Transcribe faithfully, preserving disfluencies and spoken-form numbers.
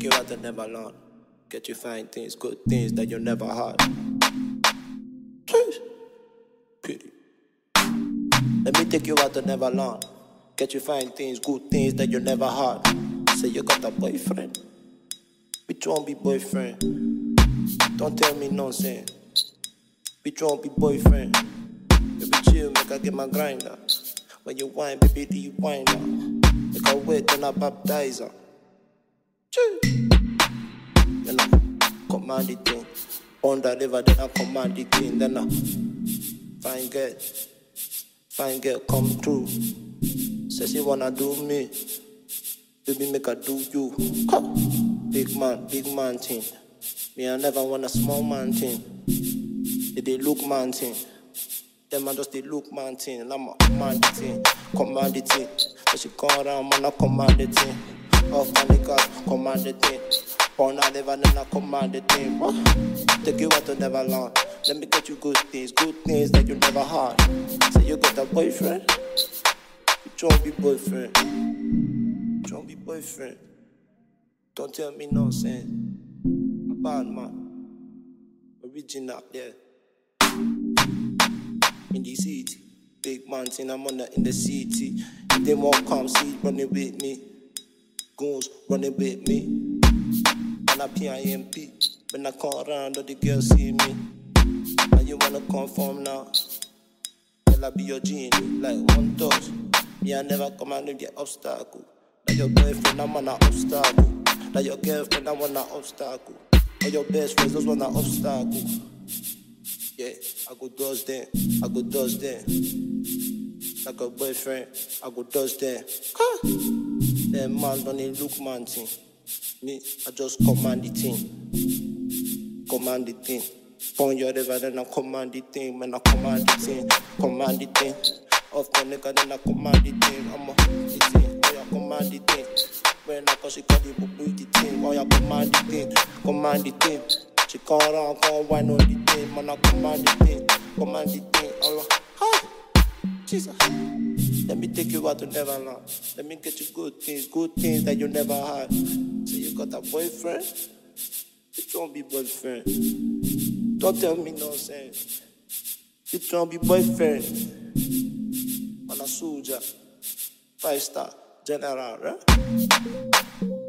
you out to Neverland. Get you fine things, good things that you never had. Pity. Let me take you out to Neverland. Get you fine things, good things that you never had. Say you got a boyfriend. Bitch won't be boyfriend. Don't tell me nonsense. Bitch won't be boyfriend. Baby chill, make I get my grinder. When you whine, baby, do you whine now? Make I wait, then I baptize her. Chill. Then I command the thing. On the river, then I command the thing. Then I fine girl, fine girl come through. Say she wanna do me. Baby, make her do you. Ha! Big man, big man thing. Me, I never want a small man thing. They, they look man thing. Them man just they look man thing. And I'm a command the thing, command the thing. So she come around, man, I command the thing. Off my niggas, command the thing. On I never, then I command the thing. What? Take you out to Neverland. Let me get you good things, good things that you never had. Say you got a boyfriend. You won't be boyfriend. You won't be boyfriend. Don't tell me nonsense. A bad man. Original there. In the city. Big mountain, I'm on the, in the city. If they won't come, see, running with me. Goons running with me. And I P I M P. When I come around, all the girls see me. And you wanna conform now? Well, I be your genie, like one touch. Me, I never come and leave the obstacle. Like your boyfriend, I'm on an obstacle. Like your girlfriend, I'm on an obstacle. Or your best friends, those want an obstacle. Yeah, I go dust them, I go dust them. Like a boyfriend, I go dust them. Huh? Them man don't even look man thing. Me, I just command the thing. Command the thing. Point your river, then I command the thing. When I command the thing, command the thing. Off the nigga, then I command the thing. I'm a the thing, oh yeah, command the thing. When I call she call the book the thing. Oh yeah, command the thing, command the thing. She come around, come wine on the thing. Man, I command the thing, command the thing. Oh yeah, hi, Jesus. Let me take you out to Neverland. Let me get you good things, good things that you never had. So you got a boyfriend? You don't be boyfriend. Don't tell me nonsense. You don't be boyfriend. I'm a soldier, five star general, right?